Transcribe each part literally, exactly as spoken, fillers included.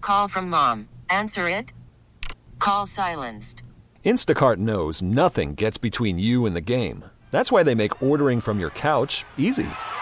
Call from mom. Answer it. Call silenced. Instacart knows nothing gets between you and the game. That's why they make ordering from your couch easy.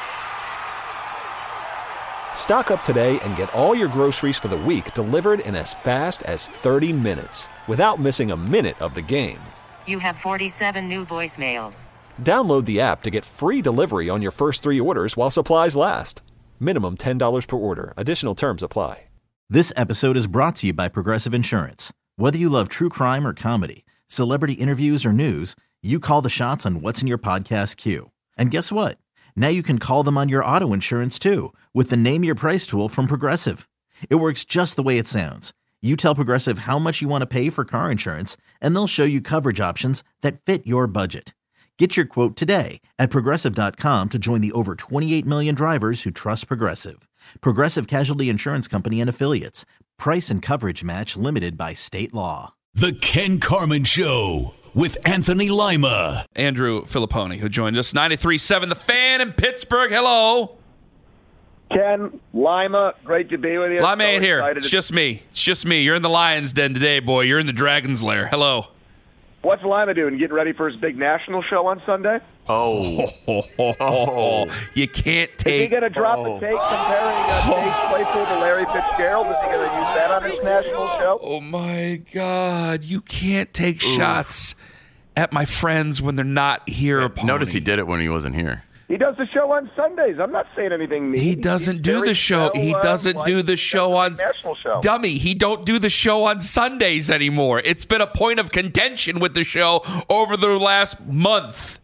Stock up today and get all your groceries for the week delivered in as fast as thirty minutes without missing a minute of the game. You have forty-seven new voicemails. Download the app to get free delivery on your first three orders while supplies last. Minimum ten dollars per order. Additional terms apply. This episode is brought to you by Progressive Insurance. Whether you love true crime or comedy, celebrity interviews or news, you call the shots on what's in your podcast queue. And guess what? Now you can call them on your auto insurance too with the Name Your Price tool from Progressive. It works just the way it sounds. You tell Progressive how much you want to pay for car insurance, and they'll show you coverage options that fit your budget. Get your quote today at Progressive dot com to join the over twenty-eight million drivers who trust Progressive. Progressive Casualty Insurance Company and Affiliates. Price and coverage match limited by state law. The Ken Carman Show with Anthony Lima. Andrew Filipponi, who joined us. ninety-three point seven The Fan in Pittsburgh. Hello. Ken, Lima, great to be with you. Lima so ain't here. To... It's just me. It's just me. You're in the Lion's Den today, boy. You're in the Dragon's Lair. Hello. What's Lima doing? Getting ready for his big national show on Sunday? Oh. oh. You can't take... Is he going to drop oh. a take comparing uh, Chase Claypool to Larry Fitzgerald? Is he going to use that on his national show? Oh, my God. You can't take Oof. shots at my friends when they're not here. Yeah, notice he did it when he wasn't here. He does the show on Sundays. I'm not saying anything mean. He doesn't He's do the show. Well, he doesn't uh, do the show on national show. Dummy. He don't do the show on Sundays anymore. It's been a point of contention with the show over the last month.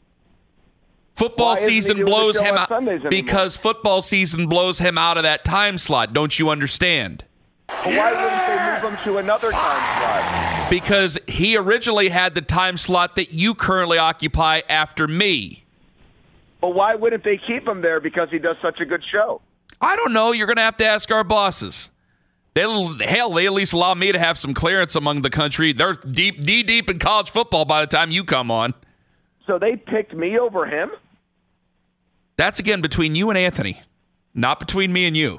Football season blows him out because football season blows him out of that time slot. Don't you understand? Well, why wouldn't they move him to another time slot? Because he originally had the time slot that you currently occupy after me. But why wouldn't they keep him there because he does such a good show? I don't know. You're going to have to ask our bosses. They'll, hell, they at least allow me to have some clearance among the country. They're deep, knee deep in college football by the time you come on. So they picked me over him? That's, again, between you and Anthony, not between me and you.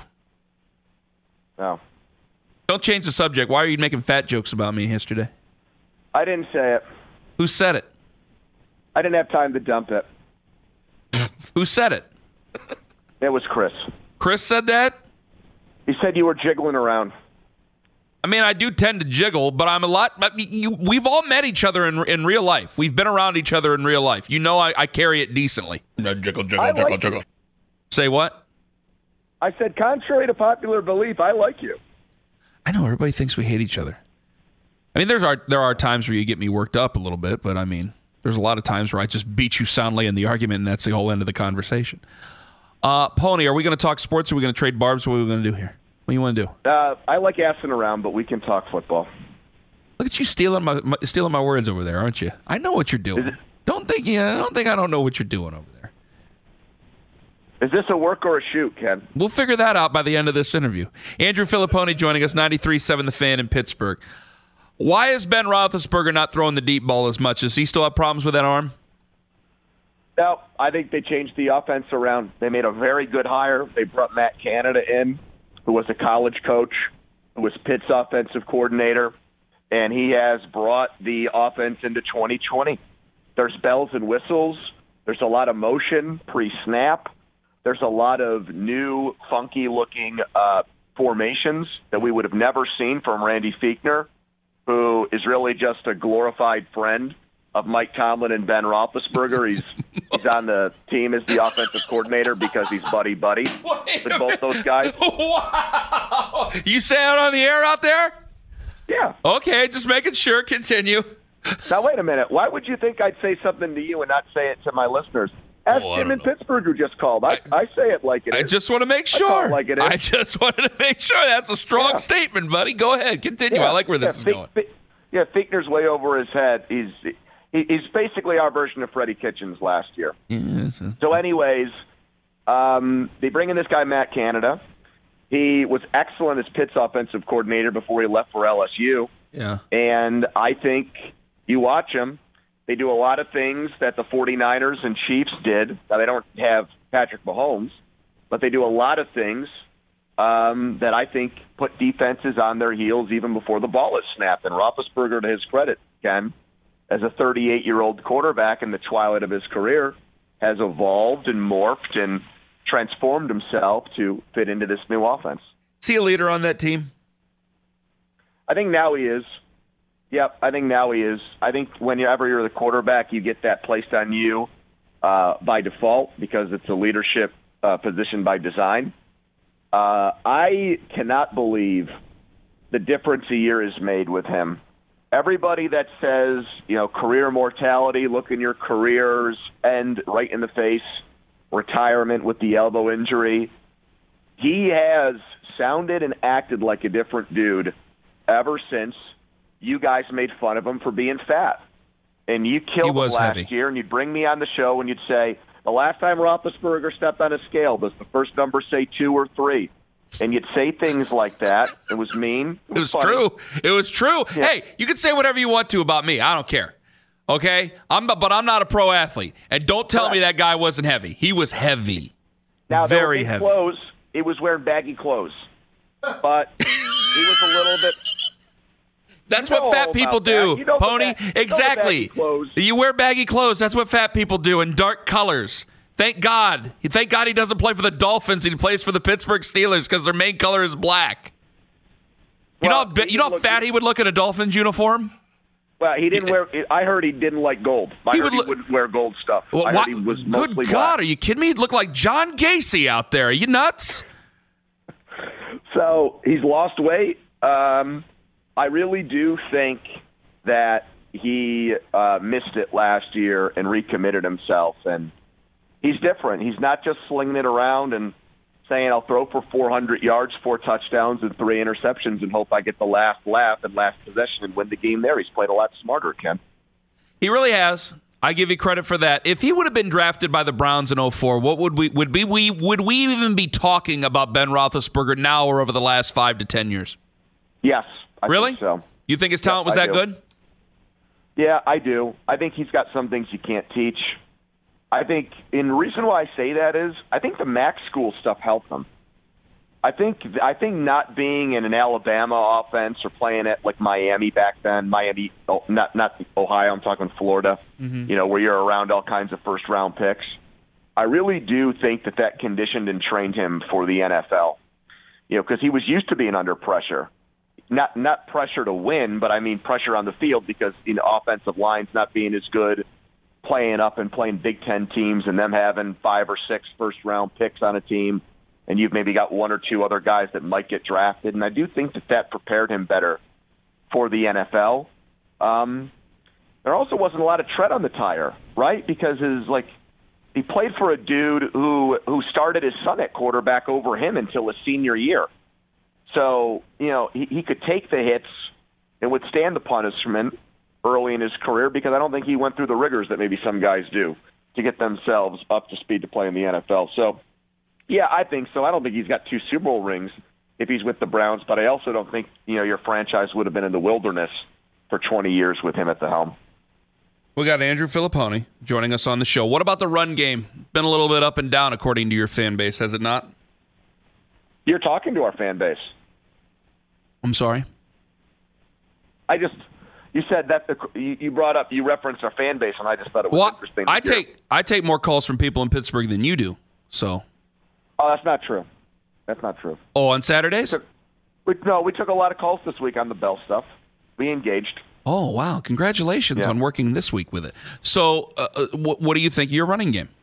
No. Don't change the subject. Why are you making fat jokes about me yesterday? I didn't say it. Who said it? I didn't have time to dump it. Who said it? It was Chris. Chris said that? He said you were jiggling around. I mean, I do tend to jiggle, but I'm a lot. I mean, you, we've all met each other in in real life. We've been around each other in real life. You know, I, I carry it decently. No, jiggle, jiggle, I jiggle, like jiggle. You. Say what? I said, contrary to popular belief, I like you. I know everybody thinks we hate each other. I mean, there's are there are times where you get me worked up a little bit, but I mean, there's a lot of times where I just beat you soundly in the argument, and that's the whole end of the conversation. Uh, Pony, are we going to talk sports, or are we going to trade barbs? What are we going to do here? What do you want to do? Uh, I like assing around, but we can talk football. Look at you stealing my, my stealing my words over there, aren't you? I know what you're doing. Don't think yeah, don't think I don't know what you're doing over there. Is this a work or a shoot, Ken? We'll figure that out by the end of this interview. Andrew Filipponi joining us, ninety-three point seven The Fan in Pittsburgh. Why is Ben Roethlisberger not throwing the deep ball as much? Does he still have problems with that arm? No, I think they changed the offense around. They made a very good hire. They brought Matt Canada in, who was a college coach, who was Pitt's offensive coordinator, and he has brought the offense into twenty twenty. There's bells and whistles. There's a lot of motion pre-snap. There's a lot of new, funky-looking uh, formations that we would have never seen from Randy Fichtner, who is really just a glorified friend of Mike Tomlin and Ben Roethlisberger. He's he's on the team as the offensive coordinator because he's buddy-buddy with both those guys. Wow! You say it on the air out there? Yeah. Okay, just making sure. Continue. Now, wait a minute. Why would you think I'd say something to you and not say it to my listeners? Ask oh, Jim in Pittsburgh who just called. I, I, I say it like it I is. just want to make sure. I, like it is. I just wanted to make sure. That's a strong yeah. statement, buddy. Go ahead. Continue. Yeah. I like where this yeah, is Fe- going. Fe- yeah, Fichtner's way over his head. He's he, he's basically our version of Freddie Kitchens last year. Yes. So anyways, um, they bring in this guy, Matt Canada. He was excellent as Pitt's offensive coordinator before he left for L S U. Yeah. And I think you watch him, they do a lot of things that the 49ers and Chiefs did. Now, they don't have Patrick Mahomes, but they do a lot of things um, that I think put defenses on their heels even before the ball is snapped. And Roethlisberger, to his credit, Ken, as a thirty-eight-year-old quarterback in the twilight of his career, has evolved and morphed and transformed himself to fit into this new offense. Is he a leader on that team? I think now he is. Yep, I think now he is. I think whenever you're the quarterback, you get that placed on you uh, by default because it's a leadership uh, position by design. Uh, I cannot believe the difference a year has made with him. Everybody that says, you know, career mortality, look in your careers, end right in the face, retirement with the elbow injury, he has sounded and acted like a different dude ever since you guys made fun of him for being fat. And you killed him last heavy. year, and you'd bring me on the show and you'd say, the last time Roethlisberger stepped on a scale, does the first number say two or three? And you'd say things like that. It was mean. It was, it was true. It was true. Yeah. Hey, you can say whatever you want to about me. I don't care. Okay? I'm, But I'm not a pro athlete. And don't tell Correct. me that guy wasn't heavy. He was heavy. Now, Very in heavy. Clothes, it was wearing baggy clothes. But he was a little bit... That's You know what fat all people about do, that. You know the Pony. ba- you know the Exactly. baggy clothes. You wear baggy clothes. That's what fat people do in dark colors. Thank God. Thank God he doesn't play for the Dolphins. He plays for the Pittsburgh Steelers because their main color is black. You Well, know how, he you know how looked- fat he would look in a Dolphins uniform? Well, he didn't wear... I heard he didn't like gold. I He heard would he look- wouldn't wear gold stuff. Well, I why- heard he was mostly good God, black. are you kidding me? He'd look like John Gacy out there. Are you nuts? So he's lost weight. Um, I really do think that he uh, missed it last year and recommitted himself. And he's different. He's not just slinging it around and saying, I'll throw for four hundred yards, four touchdowns, and three interceptions and hope I get the last laugh and last possession and win the game there. He's played a lot smarter, Ken. He really has. I give you credit for that. If he would have been drafted by the Browns in oh four, what would we would be we would we even be talking about Ben Roethlisberger now or over the last five to ten years? Yes. I Really? think so. You think his talent Yeah, was I that do. good? Yeah, I do. I think he's got some things you can't teach. I think, and the reason why I say that is, I think the MAC school stuff helped him. I think, I think not being in an Alabama offense or playing at like Miami back then, Miami, oh, not not Ohio, I'm talking Florida. Mm-hmm. You know, where you're around all kinds of first round picks. I really do think that that conditioned and trained him for the N F L. You know, because he was used to being under pressure. Not not pressure to win, but I mean pressure on the field because you know offensive lines not being as good, playing up and playing Big Ten teams, and them having five or six first round picks on a team, and you've maybe got one or two other guys that might get drafted. And I do think that that prepared him better for the N F L. Um, there also wasn't a lot of tread on the tire, right? Because his like he played for a dude who who started his son at quarterback over him until his senior year. So, you know, he, he could take the hits and withstand the punishment early in his career because I don't think he went through the rigors that maybe some guys do to get themselves up to speed to play in the N F L. So, yeah, I think so. I don't think he's got two Super Bowl rings if he's with the Browns, but I also don't think, you know, your franchise would have been in the wilderness for twenty years with him at the helm. We got Andrew Filipponi joining us on the show. What about the run game? Been a little bit up and down according to your fan base, has it not? You're talking to our fan base. I'm sorry? I just, you said that, the, you you brought up, you referenced our fan base, and I just thought it was Well, interesting. to I hear. take I take more calls from people in Pittsburgh than you do. So, Oh, that's not true. That's not true. oh, on Saturdays? We, no, we took a lot of calls this week on the Bell stuff. We engaged. Oh, wow. Congratulations Yeah. on working this week with it. So, uh, uh, what, what do you think of your running game?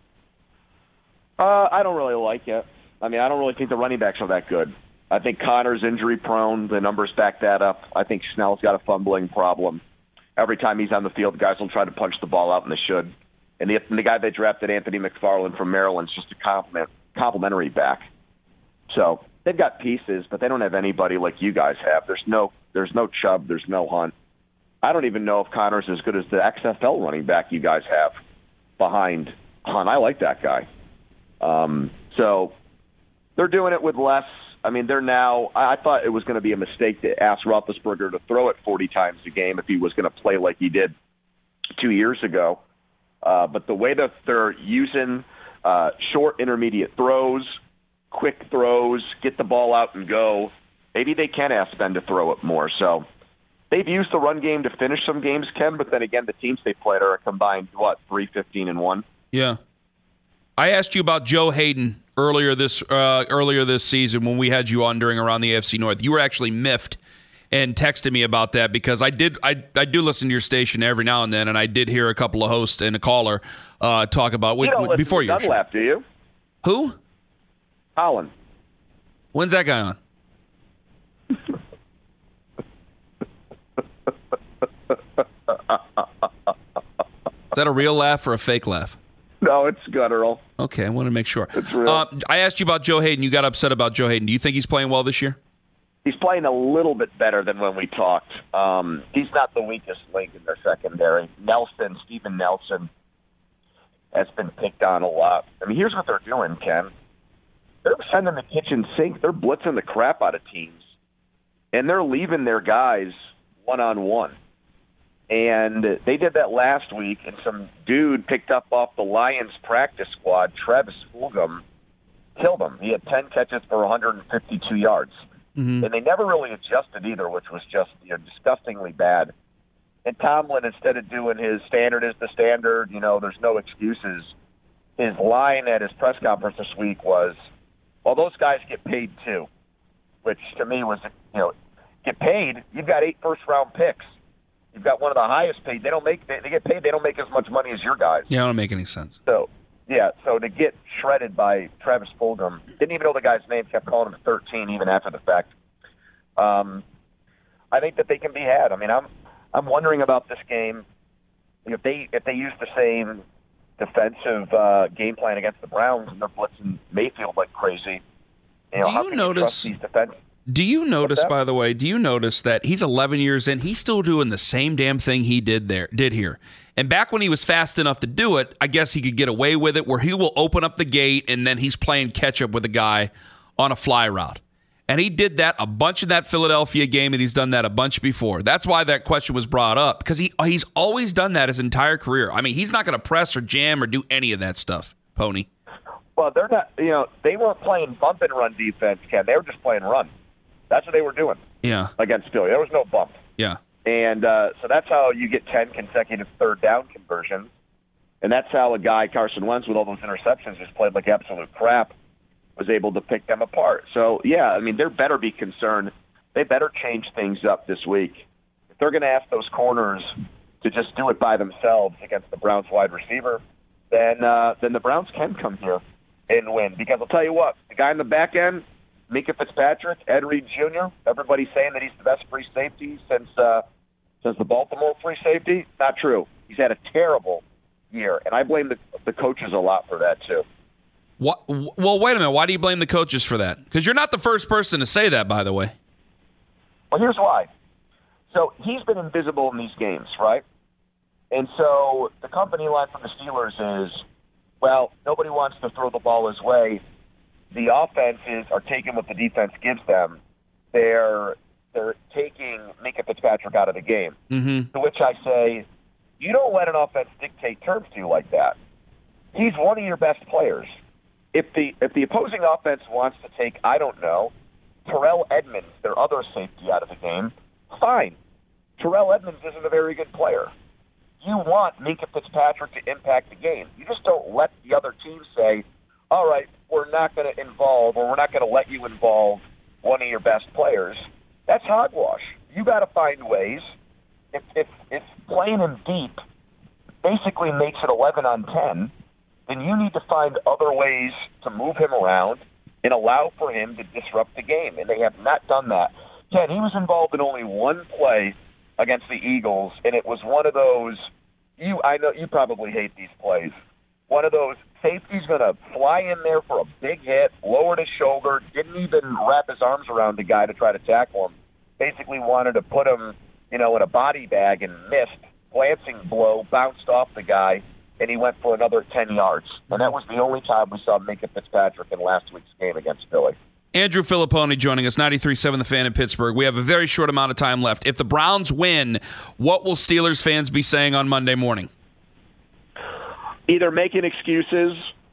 Uh, I don't really like it. I mean, I don't really think the running backs are that good. I think Connor's injury prone. The numbers back that up. I think Snell's got a fumbling problem. Every time he's on the field, guys will try to punch the ball out, and they should. And the, and the guy they drafted, Anthony McFarland from Maryland, is just a compliment, complimentary back. So they've got pieces, but they don't have anybody like you guys have. There's no, there's no Chubb. There's no Hunt. I don't even know if Connor's as good as the X F L running back you guys have behind Hunt. I like that guy. Um, so they're doing it with less. I mean, they're now – I thought it was going to be a mistake to ask Roethlisberger to throw it forty times a game if he was going to play like he did two years ago. Uh, but the way that they're using uh, short, intermediate throws, quick throws, get the ball out and go, maybe they can ask Ben to throw it more. So they've used the run game to finish some games, Ken, but then again, the teams they played are a combined, what, three fifteen and one? Yeah. I asked you about Joe Hayden earlier this uh, earlier this season when we had you on during Around the A F C North. You were actually miffed and texted me about that because I did I, I do listen to your station every now and then, and I did hear a couple of hosts and a caller uh, talk about you don't w- before you your Dunlap, show. do you? Who? Colin. When's that guy on? Is that a real laugh or a fake laugh? No, it's guttural. Okay, I want to make sure. It's real. Uh, I asked you about Joe Hayden. You got upset about Joe Hayden. Do you think he's playing well this year? He's playing a little bit better than when we talked. Um, he's not the weakest link in their secondary. Nelson, Steven Nelson, has been picked on a lot. I mean, here's what they're doing, Ken. They're sending the kitchen sink. They're blitzing the crap out of teams, and they're leaving their guys one-on-one. And they did that last week, and some dude picked up off the Lions practice squad, Travis Fulgham, killed him. He had ten catches for one hundred fifty-two yards. Mm-hmm. And they never really adjusted either, which was just you know disgustingly bad. And Tomlin, instead of doing his standard is the standard, you know, there's no excuses, his line at his press conference this week was, well, those guys get paid too, which to me was, you know, get paid, you've got eight first-round picks. You've got one of the highest paid. They don't make. They, they get paid. They don't make as much money as your guys. Yeah, it don't make any sense. So, yeah. So to get shredded by Travis Fulgham, didn't even know the guy's name. Kept calling him thirteen even after the fact. Um, I think that they can be had. I mean, I'm I'm wondering about this game. If they if they use the same defensive uh, game plan against the Browns and they're blitzing Mayfield like crazy, you know, Do how you can notice? you trust these defense? Do you notice, by the way, do you notice that he's eleven years in, he's still doing the same damn thing he did there, did here. And back when he was fast enough to do it, I guess he could get away with it, where he will open up the gate and then he's playing catch-up with a guy on a fly route. And he did that a bunch in that Philadelphia game, and he's done that a bunch before. That's why that question was brought up, because he he's always done that his entire career. I mean, he's not going to press or jam or do any of that stuff, Pony. Well, they're not, you know, they weren't playing bump and run defense, Ken. They were just playing run. That's what they were doing Yeah. against Philly. There was no bump. Yeah. And uh, so that's how you get ten consecutive third down conversions. And that's how a guy, Carson Wentz, with all those interceptions, just played like absolute crap, was able to pick them apart. So, yeah, I mean, they better be concerned. They better change things up this week. If they're going to ask those corners to just do it by themselves against the Browns wide receiver, then uh, then the Browns can come here and win. Because I'll tell you what, the guy in the back end, Minkah Fitzpatrick, Ed Reed Junior, everybody's saying that he's the best free safety since uh, since the Baltimore free safety. Not true. He's had a terrible year, and I blame the, the coaches a lot for that too. What? Well, wait a minute. Why do you blame the coaches for that? Because you're not the first person to say that, by the way. Well, here's why. So he's been invisible in these games, right? And so the company line from the Steelers is, well, nobody wants to throw the ball his way. The offenses are taking what the defense gives them. They're they're taking Minkah Fitzpatrick out of the game. Mm-hmm. To which I say, you don't let an offense dictate terms to you like that. He's one of your best players. If the if the opposing offense wants to take, I don't know, Terrell Edmonds, their other safety, out of the game, fine. Terrell Edmonds isn't a very good player. You want Minkah Fitzpatrick to impact the game. You just don't let the other team say, all right, we're not going to involve or we're not going to let you involve one of your best players. That's hogwash. You got to find ways. If, if, if playing him deep basically makes it eleven on ten, then you need to find other ways to move him around and allow for him to disrupt the game. And they have not done that. Ken, he was involved in only one play against the Eagles, and it was one of those, you I know you probably hate these plays, one of those safety's going to fly in there for a big hit, lowered his shoulder, didn't even wrap his arms around the guy to try to tackle him, basically wanted to put him, you know, in a body bag and missed, glancing blow, bounced off the guy, and he went for another ten yards. And that was the only time we saw Minkah Fitzpatrick in last week's game against Philly. Andrew Filipponi joining us, ninety-three point seven The Fan in Pittsburgh. We have a very short amount of time left. If the Browns win, what will Steelers fans be saying on Monday morning? Either making excuses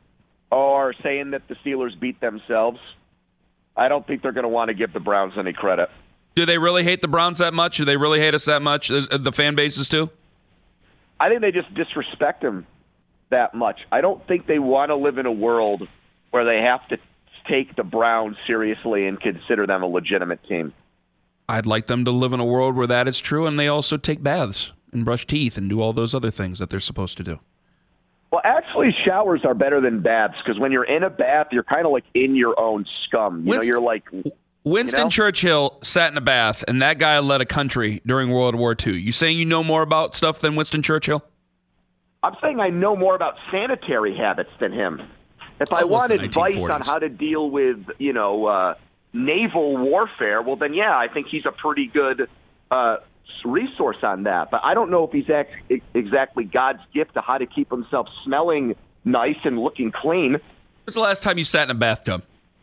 are saying that the Steelers beat themselves. I don't think they're going to want to give the Browns any credit. Do they really hate the Browns that much? Do they really hate us that much? The fan bases too? I think they just disrespect them that much. I don't think they want to live in a world where they have to take the Browns seriously and consider them a legitimate team. I'd like them to live in a world where that is true, and they also take baths and brush teeth and do all those other things that they're supposed to do. Well, actually, showers are better than baths because when you're in a bath, you're kind of like in your own scum. You Winston, know, you're like Winston you know? Churchill sat in a bath, and that guy led a country during World War Two. You saying you know more about stuff than Winston Churchill? I'm saying I know more about sanitary habits than him. If I That was want the advice nineteen forties. on how to deal with, you know, uh, naval warfare, well, then, yeah, I think he's a pretty good uh, resource on that. But I don't know if he's ex- exactly God's gift to how to keep himself smelling nice and looking clean. When's the last time you sat in a bathtub?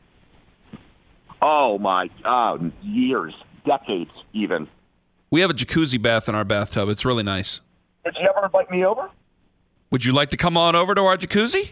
Oh, my God, years, decades even. We have a jacuzzi bath in our bathtub. It's really nice. Did you ever invite me over? Would you like to come on over to our jacuzzi?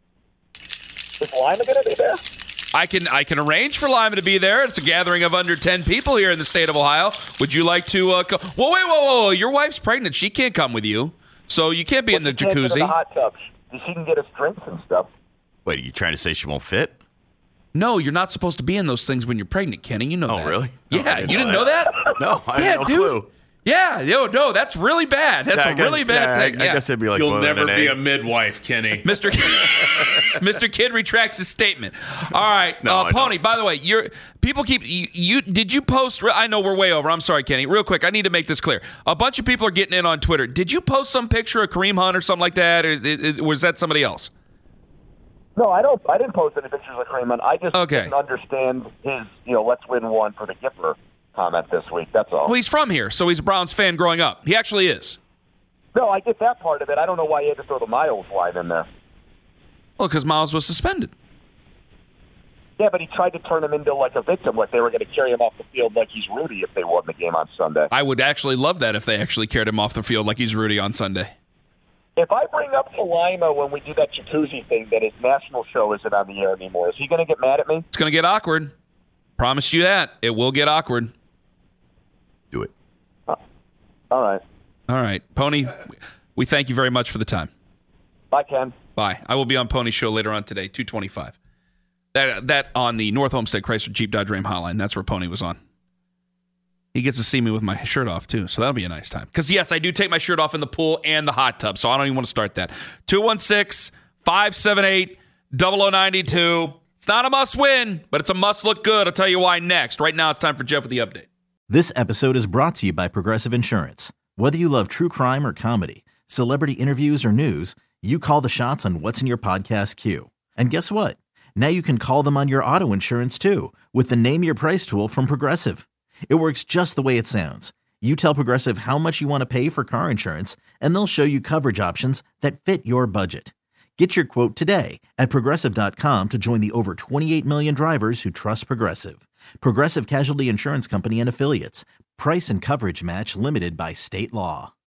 Is Lima going to be there? I can I can arrange for Lima to be there. It's a gathering of under ten people here in the state of Ohio. Would you like to uh, co- Whoa, wait, whoa, whoa. Your wife's pregnant. She can't come with you. So you can't be Well, in the she can't get in jacuzzi. the hot tub. She can get us drinks and stuff. Wait, are you trying to say she won't fit? No, you're not supposed to be in those things when you're pregnant, Kenny. You know Oh, that. really? No, Yeah, I didn't you didn't know know that? No, I yeah, had no dude. clue. Yeah, yo, no, that's really bad. That's Yeah, I a guess- really bad yeah, thing. I, yeah. I guess it'd be like You'll boiling never an be egg. a midwife, Kenny. Mister Mister Kidd retracts his statement. All right, No, uh, I Pony. don't. By the way, you're people keep you, you. Did you post? I know we're way over. I'm sorry, Kenny. Real quick, I need to make this clear. A bunch of people are getting in on Twitter. Did you post some picture of Kareem Hunt or something like that, or it, it, was that somebody else? No, I don't. I didn't post any pictures of Kareem Hunt. I just Okay. didn't understand his, you know, let's win one for the Gipper comment this week. That's all. Well, he's from here, so he's a Browns fan growing up. He actually is. No, I get that part of it. I don't know why you had to throw the Miles line in there. Well, because Miles was suspended. Yeah, but he tried to turn him into like a victim, like they were going to carry him off the field like he's Rudy if they won the game on Sunday. I would actually love that if they actually carried him off the field like he's Rudy on Sunday. If I bring up to Lima when we do that jacuzzi thing that his national show isn't on the air anymore, is he going to get mad at me? It's going to get awkward. Promise you that. It will get awkward. Do it. All right. All right. Pony, we thank you very much for the time. Bye, Ken. Bye. I will be on Pony's show later on today, two twenty-five. That that on the North Homestead Chrysler Jeep Dodge Ram hotline. That's where Pony was on. He gets to see me with my shirt off, too, so that'll be a nice time. Because, yes, I do take my shirt off in the pool and the hot tub, so I don't even want to start that. two one six, five seven eight, zero zero nine two. It's not a must-win, but it's a must-look good. I'll tell you why next. Right now, it's time for Jeff with the update. This episode is brought to you by Progressive Insurance. Whether you love true crime or comedy, celebrity interviews or news, you call the shots on what's in your podcast queue. And guess what? Now you can call them on your auto insurance too with the Name Your Price tool from Progressive. It works just the way it sounds. You tell Progressive how much you want to pay for car insurance, and they'll show you coverage options that fit your budget. Get your quote today at Progressive dot com to join the over twenty-eight million drivers who trust Progressive. Progressive Casualty Insurance Company and Affiliates. Price and coverage match limited by state law.